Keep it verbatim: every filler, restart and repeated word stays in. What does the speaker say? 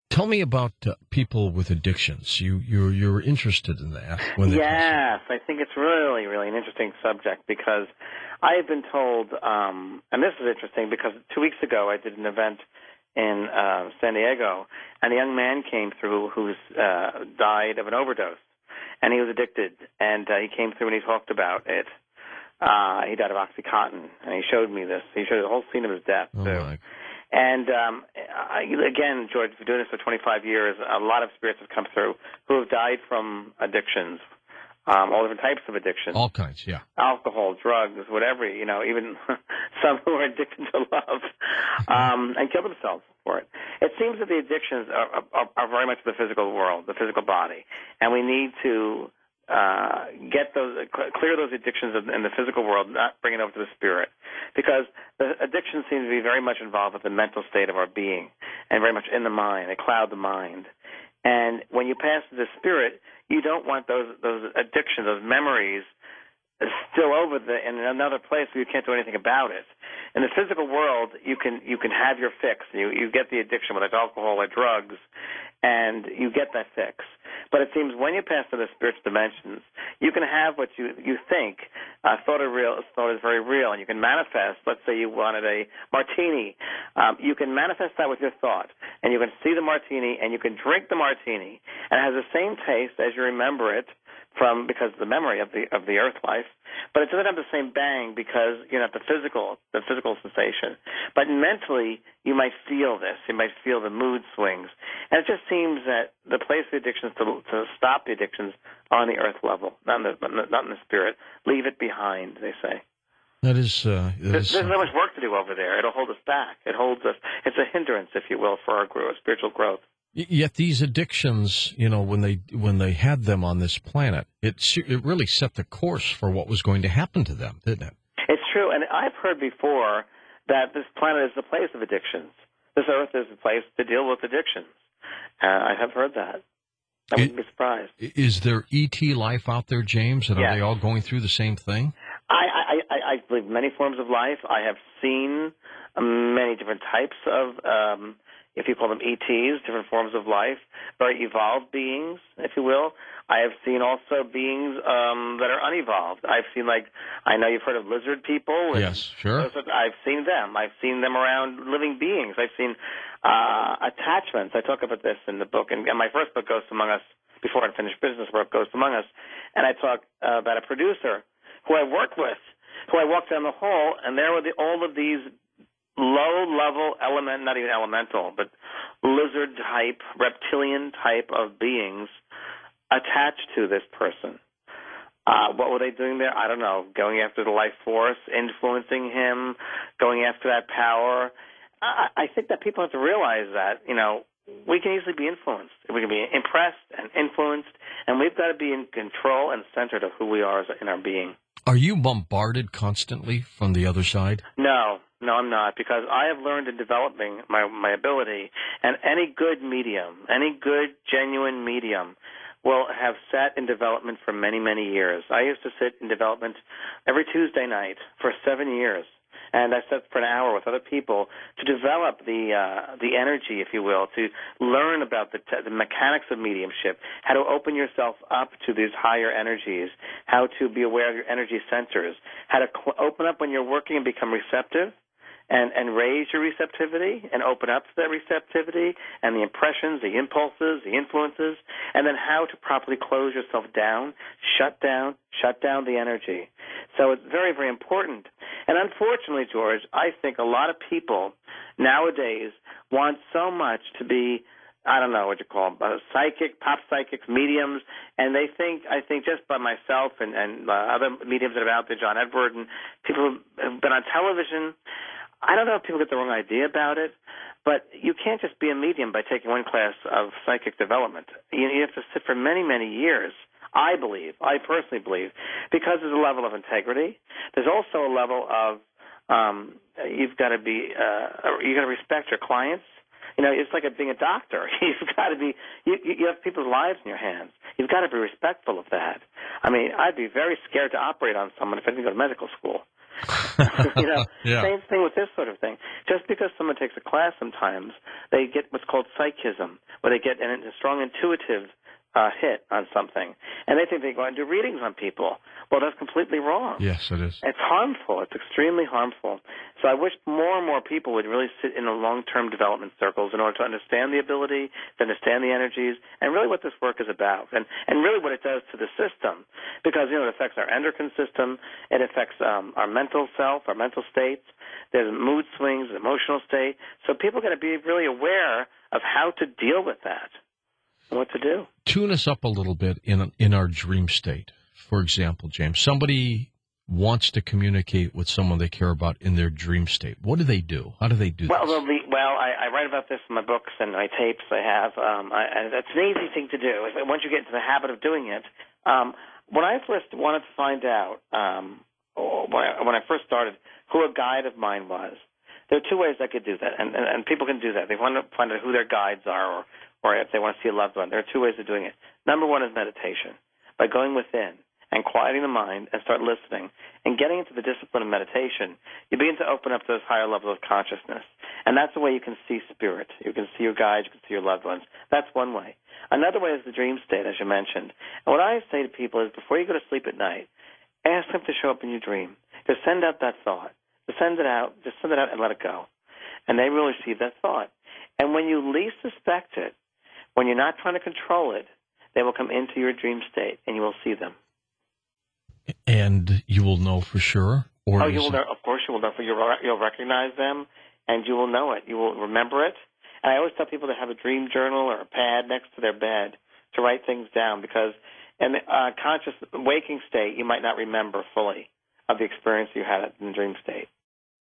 Tell me about uh, people with addictions. You, you're, you're interested in that. When they Yes, I think it's really, really an interesting subject because I have been told, um, and this is interesting because two weeks ago I did an event in uh, San Diego, and a young man came through who's uh, died of an overdose, and he was addicted, and uh, he came through and he talked about it. Uh, he died of OxyContin, and he showed me this. He showed the whole scene of his death, Oh, too. my. And um, I, again, George, for doing this for twenty-five years, a lot of spirits have come through who have died from addictions, um, all different types of addictions. All kinds, yeah. Alcohol, drugs, whatever, you know, even some who are addicted to love, um, and kill themselves for it. It seems that the addictions are, are, are very much the physical world, the physical body, and we need to uh, get those, clear those addictions in the physical world, not bring it over to the spirit, because the addictions seem to be very much involved with the mental state of our being, and very much in the mind. They cloud the mind. And when you pass to the spirit, you don't want those those addictions, those memories, still over the, in another place where you can't do anything about it. In the physical world, you can you can have your fix. You you get the addiction, whether it's alcohol or drugs, and you get that fix. But it seems when you pass to the spiritual dimensions, you can have what you you think uh, thought is real, thought is very real, and you can manifest. Let's say you wanted a martini, um, you can manifest that with your thought, and you can see the martini, and you can drink the martini, and it has the same taste as you remember it from because of the memory of the of the earth life, but it doesn't have the same bang because you know the physical the physical sensation. But mentally, you might feel this. You might feel the mood swings, and it just seems that the place of the addictions to to stop the addictions on the earth level, not in the not in the spirit. Leave it behind, they say. That is. Uh, that there's, is there's so much work to do over there. It'll hold us back. It holds us. It's a hindrance, if you will, for our growth, spiritual growth. Yet these addictions, you know, when they when they had them on this planet, it it really set the course for what was going to happen to them, didn't it? It's true, and I've heard before that this planet is the place of addictions. This Earth is the place to deal with addictions. Uh, I have heard that. I wouldn't it, be surprised. Is there E T life out there, James? And yes. Are they all going through the same thing? I, I, I, I believe many forms of life. I have seen many different types of um if you call them E Ts, different forms of life, very evolved beings, if you will. I have seen also beings um, that are unevolved. I've seen, like, I know you've heard of lizard people. Yes, sure. I've seen them. I've seen them around living beings. I've seen uh, attachments. I talk about this in the book. And, and my first book, Ghosts Among Us, before I finished business work, Ghosts Among Us. And I talk uh, about a producer who I worked with, who I walked down the hall, and there were the, all of these low-level element, not even elemental, but lizard-type, reptilian-type of beings attached to this person. Uh, what were they doing there? I don't know. Going after the life force, influencing him, going after that power. I, I think that people have to realize that, you know, we can easily be influenced. We can be impressed and influenced, and we've got to be in control and centered of who we are as, in our being. Are you bombarded constantly from the other side? No. No, I'm not, because I have learned in developing my, my ability, and any good medium, any good, genuine medium will have sat in development for many, many years. I used to sit in development every Tuesday night for seven years, and I sat for an hour with other people to develop the uh, the energy, if you will, to learn about the, te- the mechanics of mediumship, how to open yourself up to these higher energies, how to be aware of your energy centers, how to cl- open up when you're working and become receptive, and, and raise your receptivity and open up to that receptivity and the impressions, the impulses, the influences, and then how to properly close yourself down, shut down, shut down the energy. So it's very, very important. And unfortunately, George, I think a lot of people nowadays want so much to be, I don't know what you call them, uh, psychic, pop psychics, mediums, and they think, I think just by myself and, and uh, other mediums that are out there, John Edward, and people who have been on television, I don't know if people get the wrong idea about it, but you can't just be a medium by taking one class of psychic development. You, you have to sit for many, many years, I believe, I personally believe, because there's a level of integrity. There's also a level of um, you've got to be, uh, you've got to respect your clients. You know, it's like a, being a doctor. You've got to be, you, you have people's lives in your hands. You've got to be respectful of that. I mean, I'd be very scared to operate on someone if I didn't go to medical school. you know, yeah. same thing with this sort of thing. Just because someone takes a class sometimes, they get what's called psychism, where they get an, a strong intuitive uh, hit on something, and they think they go out and do readings on people. Well, that's completely wrong. Yes, it is. It's harmful. It's extremely harmful. So I wish more and more people would really sit in the long-term development circles in order to understand the ability, to understand the energies, and really what this work is about, and, and really what it does to the system. Because, you know, it affects our endocrine system. It affects um, our mental self, our mental states. There's mood swings, emotional state. So people got to be really aware of how to deal with that and what to do. Tune us up a little bit in in our dream state. For example, James, somebody wants to communicate with someone they care about in their dream state. What do they do? How do they do well, this? Well, the, well I, I write about this in my books and my tapes I have. Um, I, and it's an easy thing to do. Once you get into the habit of doing it, um, when I first wanted to find out, um, when, I, when I first started, who a guide of mine was, there are two ways I could do that, and, and, and people can do that. They want to find out who their guides are, or, or if they want to see a loved one. There are two ways of doing it. Number one is meditation, by going within and quieting the mind and start listening and getting into the discipline of meditation. You begin to open up those higher levels of consciousness, and that's the way you can see spirit. You can see your guides, you can see your loved ones. That's one way. Another way is the dream state, as you mentioned. And what I say to people is, before you go to sleep at night, ask them to show up in your dream. Just send out that thought. Just send it out. Just send it out and let it go. And they will receive that thought. And when you least suspect it, when you're not trying to control it, they will come into your dream state, and you will see them. And you will know for sure? Or oh, you will it... know. Of course you will know. You'll, you'll recognize them, and you will know it. You will remember it. And I always tell people to have a dream journal or a pad next to their bed to write things down, because in the uh, conscious waking state, you might not remember fully of the experience you had in the dream state.